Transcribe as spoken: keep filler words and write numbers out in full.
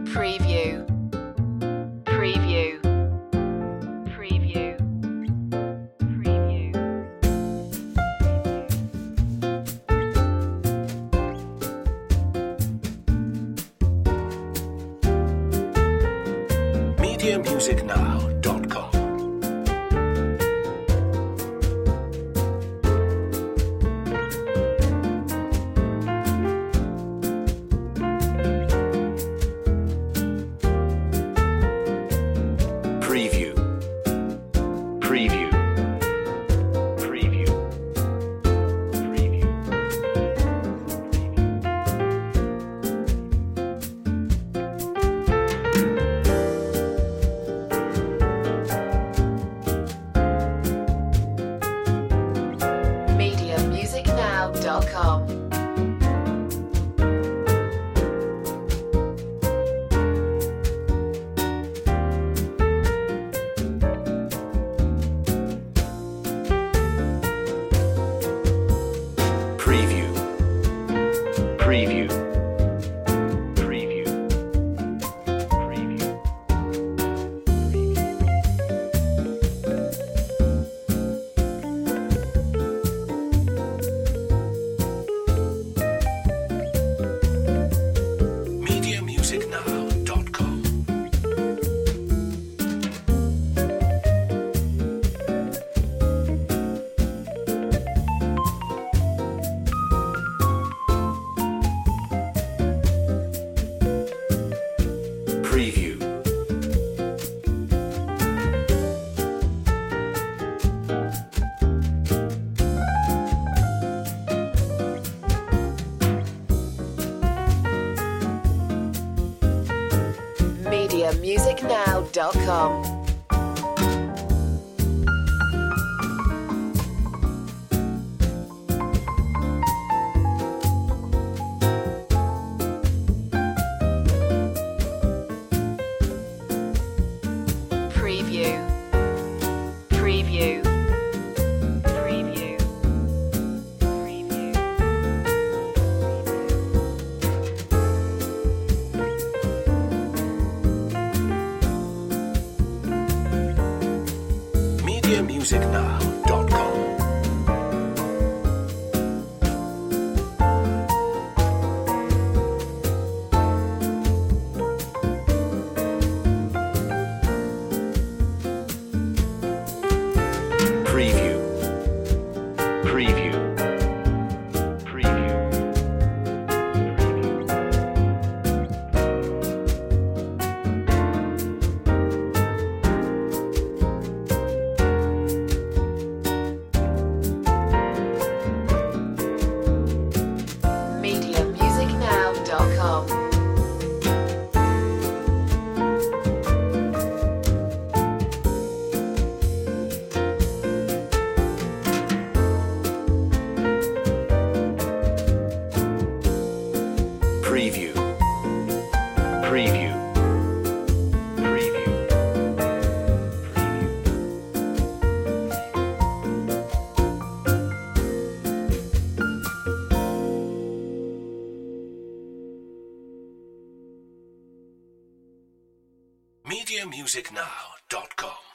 Preview. Preview. Preview. Preview. media music now dot com. Preview. Preview. Preview. Preview. media music now dot com. Preview. Preview. Preview. Preview. media music now dot com. Preview. media music now dot com. Preview. Preview. Preview. Preview. media music now dot com. Preview. Preview. Preview. media music now dot com. Preview. Preview. Preview. media music now dot com.